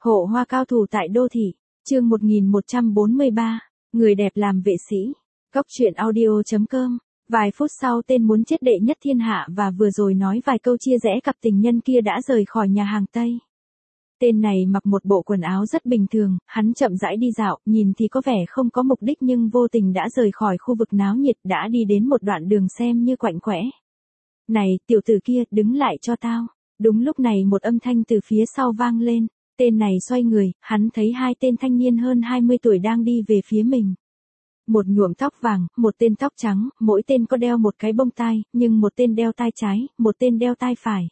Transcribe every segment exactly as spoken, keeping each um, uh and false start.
Hộ hoa cao thủ tại đô thị, chương một nghìn một trăm bốn mươi ba, người đẹp làm vệ sĩ. Góc truyện audio chấm com. Vài phút sau tên muốn chết đệ nhất thiên hạ và vừa rồi nói vài câu chia rẽ cặp tình nhân kia đã rời khỏi nhà hàng Tây. Tên này mặc một bộ quần áo rất bình thường, hắn chậm rãi đi dạo, nhìn thì có vẻ không có mục đích nhưng vô tình đã rời khỏi khu vực náo nhiệt, đã đi đến một đoạn đường xem như quạnh quẽ. Này, tiểu tử kia, đứng lại cho tao. Đúng lúc này một âm thanh từ phía sau vang lên. Tên này xoay người, hắn thấy hai tên thanh niên hơn hai mươi tuổi đang đi về phía mình. Một nhuộm tóc vàng, một tên tóc trắng, mỗi tên có đeo một cái bông tai, nhưng một tên đeo tai trái, một tên đeo tai phải.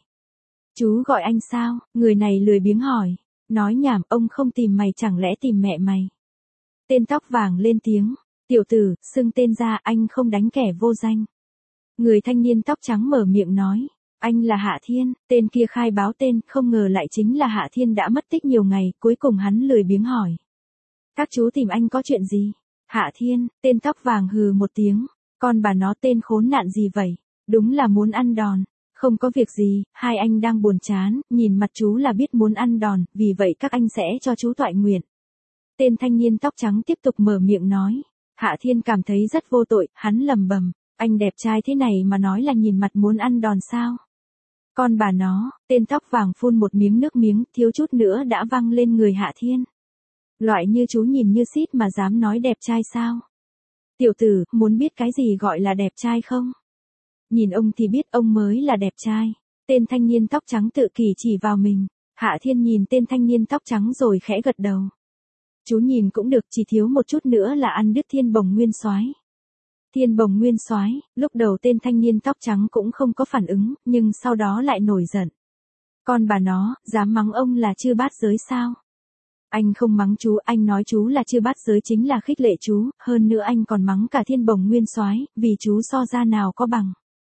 Chú gọi anh sao? Người này lười biếng hỏi. Nói nhảm, ông không tìm mày chẳng lẽ tìm mẹ mày? Tên tóc vàng lên tiếng. Tiểu tử, xưng tên ra, anh không đánh kẻ vô danh. Người thanh niên tóc trắng mở miệng nói. Anh là Hạ Thiên. Tên kia khai báo tên, không ngờ lại chính là Hạ Thiên đã mất tích nhiều ngày, cuối cùng hắn lười biếng hỏi. Các chú tìm anh có chuyện gì? Hạ Thiên, tên tóc vàng hừ một tiếng. Con bà nó tên khốn nạn gì vậy? Đúng là muốn ăn đòn. Không có việc gì, hai anh đang buồn chán, nhìn mặt chú là biết muốn ăn đòn, vì vậy các anh sẽ cho chú toại nguyện. Tên thanh niên tóc trắng tiếp tục mở miệng nói. Hạ Thiên cảm thấy rất vô tội, hắn lầm bầm. Anh đẹp trai thế này mà nói là nhìn mặt muốn ăn đòn sao? Con bà nó, tên tóc vàng phun một miếng nước miếng, thiếu chút nữa đã văng lên người Hạ Thiên. Loại như chú nhìn như xít mà dám nói đẹp trai sao? Tiểu tử, muốn biết cái gì gọi là đẹp trai không? Nhìn ông thì biết ông mới là đẹp trai. Tên thanh niên tóc trắng tự kỳ chỉ vào mình. Hạ Thiên nhìn tên thanh niên tóc trắng rồi khẽ gật đầu. Chú nhìn cũng được, chỉ thiếu một chút nữa là ăn đứt Thiên Bồng Nguyên Soái. Thiên Bồng Nguyên Soái, lúc đầu tên thanh niên tóc trắng cũng không có phản ứng, nhưng sau đó lại nổi giận. Con bà nó, dám mắng ông là chư bát giới sao? Anh không mắng chú, anh nói chú là chư bát giới chính là khích lệ chú, hơn nữa anh còn mắng cả Thiên Bồng Nguyên Soái, vì chú so ra nào có bằng.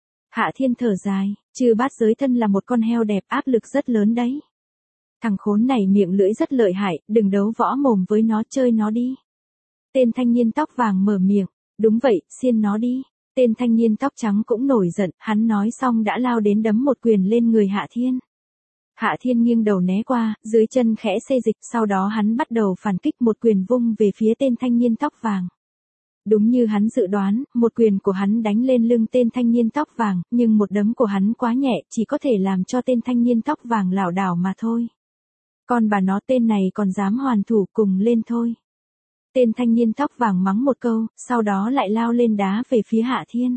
Hạ Thiên thở dài, chư bát giới thân là một con heo đẹp, áp lực rất lớn đấy. Thằng khốn này miệng lưỡi rất lợi hại, đừng đấu võ mồm với nó, chơi nó đi. Tên thanh niên tóc vàng mở miệng. Đúng vậy, xiên nó đi. Tên thanh niên tóc trắng cũng nổi giận, hắn nói xong đã lao đến đấm một quyền lên người Hạ Thiên. Hạ Thiên nghiêng đầu né qua, dưới chân khẽ xê dịch, sau đó hắn bắt đầu phản kích, một quyền vung về phía tên thanh niên tóc vàng. Đúng như hắn dự đoán, một quyền của hắn đánh lên lưng tên thanh niên tóc vàng, nhưng một đấm của hắn quá nhẹ, chỉ có thể làm cho tên thanh niên tóc vàng lảo đảo mà thôi. Còn bà nó, tên này còn dám hoàn thủ, cùng lên thôi. Tên thanh niên tóc vàng mắng một câu, sau đó lại lao lên đá về phía Hạ Thiên.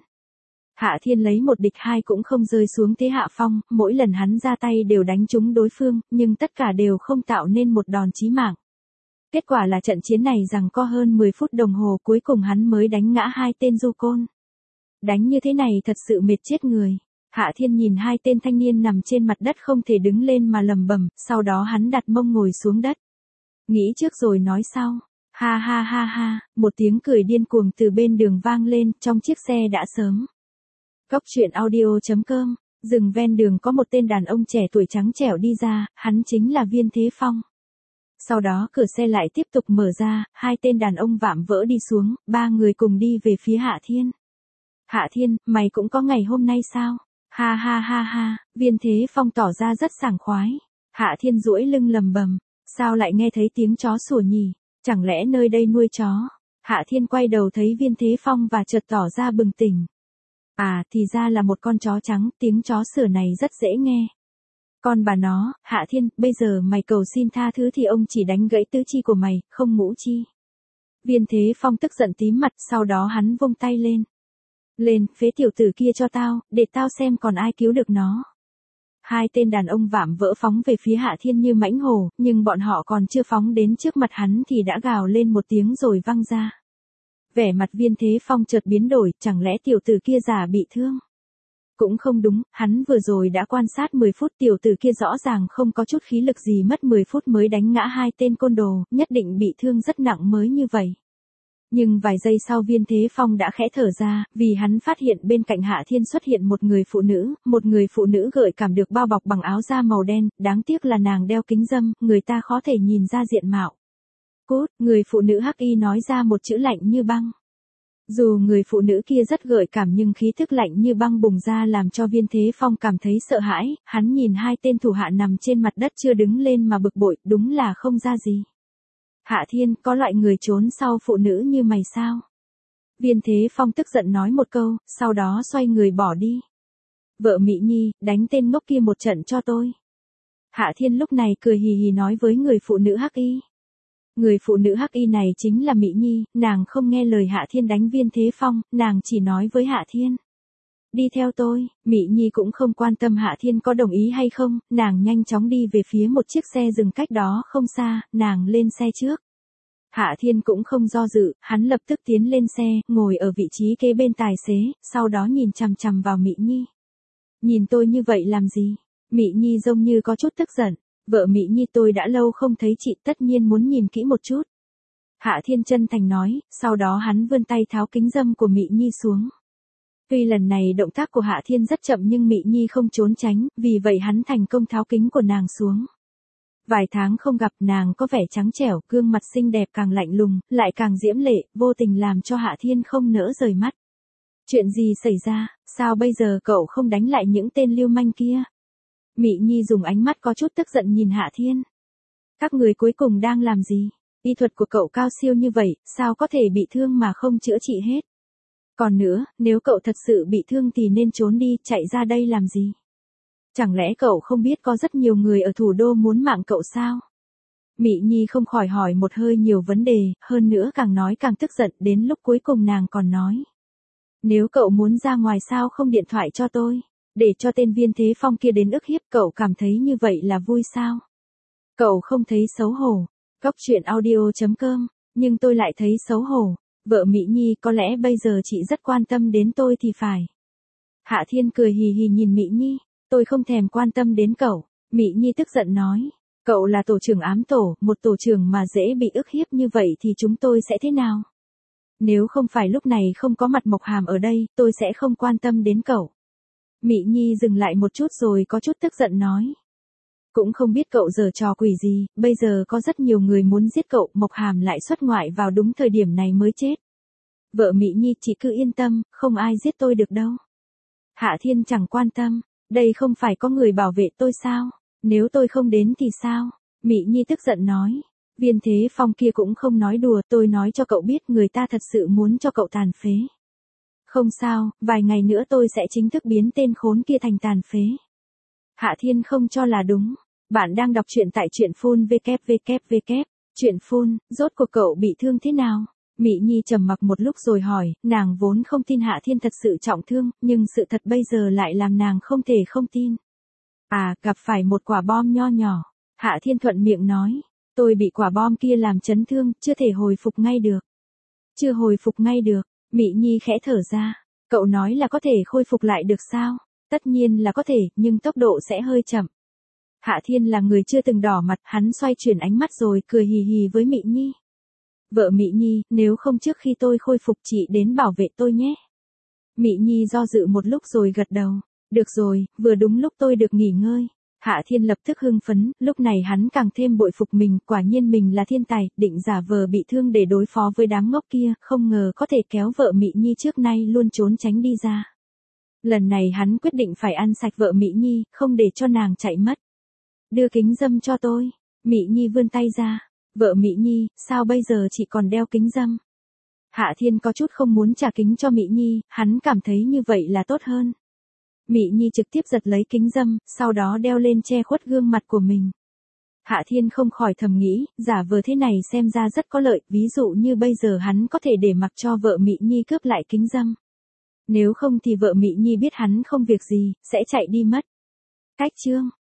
Hạ Thiên lấy một địch hai cũng không rơi xuống thế hạ phong, mỗi lần hắn ra tay đều đánh trúng đối phương, nhưng tất cả đều không tạo nên một đòn chí mạng. Kết quả là trận chiến này giằng co hơn mười phút đồng hồ, cuối cùng hắn mới đánh ngã hai tên du côn. Đánh như thế này thật sự mệt chết người. Hạ Thiên nhìn hai tên thanh niên nằm trên mặt đất không thể đứng lên mà lầm bầm, sau đó hắn đặt mông ngồi xuống đất. Nghĩ trước rồi nói sau. Ha ha ha ha, một tiếng cười điên cuồng từ bên đường vang lên, trong chiếc xe đã sớm. Góc truyện audio chấm com, dừng ven đường có một tên đàn ông trẻ tuổi trắng trẻo đi ra, hắn chính là Viên Thế Phong. Sau đó cửa xe lại tiếp tục mở ra, hai tên đàn ông vạm vỡ đi xuống, ba người cùng đi về phía Hạ Thiên. Hạ Thiên, mày cũng có ngày hôm nay sao? Ha ha ha ha, Viên Thế Phong tỏ ra rất sảng khoái. Hạ Thiên duỗi lưng lầm bầm, sao lại nghe thấy tiếng chó sủa nhỉ? Chẳng lẽ nơi đây nuôi chó? Hạ Thiên quay đầu thấy Viên Thế Phong và chợt tỏ ra bừng tỉnh. À, thì ra là một con chó trắng, tiếng chó sủa này rất dễ nghe. Con bà nó, Hạ Thiên, bây giờ mày cầu xin tha thứ thì ông chỉ đánh gãy tứ chi của mày, không ngũ chi. Viên Thế Phong tức giận tím mặt, sau đó hắn vung tay lên. Lên, phế tiểu tử kia cho tao, để tao xem còn ai cứu được nó. Hai tên đàn ông vạm vỡ phóng về phía Hạ Thiên như mãnh hổ, nhưng bọn họ còn chưa phóng đến trước mặt hắn thì đã gào lên một tiếng rồi văng ra. Vẻ mặt Viên Thế Phong chợt biến đổi, chẳng lẽ tiểu tử kia giả bị thương? Cũng không đúng, hắn vừa rồi đã quan sát mười phút, tiểu tử kia rõ ràng không có chút khí lực gì, mất mười phút mới đánh ngã hai tên côn đồ, nhất định bị thương rất nặng mới như vậy. Nhưng vài giây sau Viên Thế Phong đã khẽ thở ra, vì hắn phát hiện bên cạnh Hạ Thiên xuất hiện một người phụ nữ, một người phụ nữ gợi cảm được bao bọc bằng áo da màu đen, đáng tiếc là nàng đeo kính râm, người ta khó thể nhìn ra diện mạo. Cút, người phụ nữ hắc y nói ra một chữ lạnh như băng. Dù người phụ nữ kia rất gợi cảm nhưng khí thức lạnh như băng bùng ra làm cho Viên Thế Phong cảm thấy sợ hãi, hắn nhìn hai tên thủ hạ nằm trên mặt đất chưa đứng lên mà bực bội, đúng là không ra gì. Hạ Thiên, có loại người trốn sau phụ nữ như mày sao? Viên Thế Phong tức giận nói một câu, sau đó xoay người bỏ đi. Vợ Mỹ Nhi, đánh tên ngốc kia một trận cho tôi. Hạ Thiên lúc này cười hì hì nói với người phụ nữ hắc y. Người phụ nữ hắc y này chính là Mỹ Nhi, nàng không nghe lời Hạ Thiên đánh Viên Thế Phong, nàng chỉ nói với Hạ Thiên. Đi theo tôi, Mỹ Nhi cũng không quan tâm Hạ Thiên có đồng ý hay không, nàng nhanh chóng đi về phía một chiếc xe dừng cách đó không xa, nàng lên xe trước. Hạ Thiên cũng không do dự, hắn lập tức tiến lên xe, ngồi ở vị trí kế bên tài xế, sau đó nhìn chằm chằm vào Mỹ Nhi. Nhìn tôi như vậy làm gì? Mỹ Nhi giống như có chút tức giận. Vợ Mỹ Nhi, tôi đã lâu không thấy chị, tất nhiên muốn nhìn kỹ một chút. Hạ Thiên chân thành nói, sau đó hắn vươn tay tháo kính râm của Mỹ Nhi xuống. Tuy lần này động tác của Hạ Thiên rất chậm nhưng Mỹ Nhi không trốn tránh, vì vậy hắn thành công tháo kính của nàng xuống. Vài tháng không gặp, nàng có vẻ trắng trẻo, gương mặt xinh đẹp càng lạnh lùng, lại càng diễm lệ, vô tình làm cho Hạ Thiên không nỡ rời mắt. Chuyện gì xảy ra, sao bây giờ cậu không đánh lại những tên lưu manh kia? Mỹ Nhi dùng ánh mắt có chút tức giận nhìn Hạ Thiên. Các người cuối cùng đang làm gì? Y thuật của cậu cao siêu như vậy, sao có thể bị thương mà không chữa trị hết? Còn nữa, nếu cậu thật sự bị thương thì nên trốn đi, chạy ra đây làm gì? Chẳng lẽ cậu không biết có rất nhiều người ở thủ đô muốn mạng cậu sao? Mỹ Nhi không khỏi hỏi một hơi nhiều vấn đề, hơn nữa càng nói càng tức giận, đến lúc cuối cùng nàng còn nói. Nếu cậu muốn ra ngoài sao không điện thoại cho tôi? Để cho tên Viên Thế Phong kia đến ức hiếp, cậu cảm thấy như vậy là vui sao? Cậu không thấy xấu hổ. Góc truyện audio chấm com, nhưng tôi lại thấy xấu hổ. Vợ Mỹ Nhi, có lẽ bây giờ chị rất quan tâm đến tôi thì phải. Hạ Thiên cười hì hì nhìn Mỹ Nhi, tôi không thèm quan tâm đến cậu. Mỹ Nhi tức giận nói, cậu là tổ trưởng ám tổ, một tổ trưởng mà dễ bị ức hiếp như vậy thì chúng tôi sẽ thế nào? Nếu không phải lúc này không có mặt Mộc Hàm ở đây, tôi sẽ không quan tâm đến cậu. Mỹ Nhi dừng lại một chút rồi có chút tức giận nói. Cũng không biết cậu giở trò quỷ gì, bây giờ có rất nhiều người muốn giết cậu, Mộc Hàm lại xuất ngoại vào đúng thời điểm này mới chết. Vợ Mỹ Nhi, chị cứ yên tâm, không ai giết tôi được đâu. Hạ Thiên chẳng quan tâm, đây không phải có người bảo vệ tôi sao? Nếu tôi không đến thì sao? Mỹ Nhi tức giận nói. Viên Thế Phong kia cũng không nói đùa, tôi nói cho cậu biết người ta thật sự muốn cho cậu tàn phế. Không sao, vài ngày nữa tôi sẽ chính thức biến tên khốn kia thành tàn phế. Hạ Thiên không cho là đúng. Bạn đang đọc truyện tại truyện phun vê kép vê kép vê kép. Truyện phun, rốt cuộc cậu bị thương thế nào? Mỹ Nhi trầm mặc một lúc rồi hỏi, nàng vốn không tin Hạ Thiên thật sự trọng thương, nhưng sự thật bây giờ lại làm nàng không thể không tin. À, gặp phải một quả bom nho nhỏ. Hạ Thiên thuận miệng nói, tôi bị quả bom kia làm chấn thương, chưa thể hồi phục ngay được. Chưa hồi phục ngay được, Mỹ Nhi khẽ thở ra. Cậu nói là có thể khôi phục lại được sao? Tất nhiên là có thể, nhưng tốc độ sẽ hơi chậm. Hạ Thiên là người chưa từng đỏ mặt, hắn xoay chuyển ánh mắt rồi cười hì hì với Mỹ Nhi. Vợ Mỹ Nhi, nếu không trước khi tôi khôi phục chị đến bảo vệ tôi nhé. Mỹ Nhi do dự một lúc rồi gật đầu. Được rồi, vừa đúng lúc tôi được nghỉ ngơi. Hạ Thiên lập tức hưng phấn, lúc này hắn càng thêm bội phục mình, quả nhiên mình là thiên tài, định giả vờ bị thương để đối phó với đám ngốc kia, không ngờ có thể kéo vợ Mỹ Nhi trước nay luôn trốn tránh đi ra. Lần này hắn quyết định phải ăn sạch vợ Mỹ Nhi, không để cho nàng chạy mất. Đưa kính râm cho tôi. Mỹ Nhi vươn tay ra. Vợ Mỹ Nhi, sao bây giờ chị còn đeo kính râm? Hạ Thiên có chút không muốn trả kính cho Mỹ Nhi, hắn cảm thấy như vậy là tốt hơn. Mỹ Nhi trực tiếp giật lấy kính râm, sau đó đeo lên che khuất gương mặt của mình. Hạ Thiên không khỏi thầm nghĩ, giả vờ thế này xem ra rất có lợi, ví dụ như bây giờ hắn có thể để mặc cho vợ Mỹ Nhi cướp lại kính râm. Nếu không thì vợ Mỹ Nhi biết hắn không việc gì, sẽ chạy đi mất. Cách chương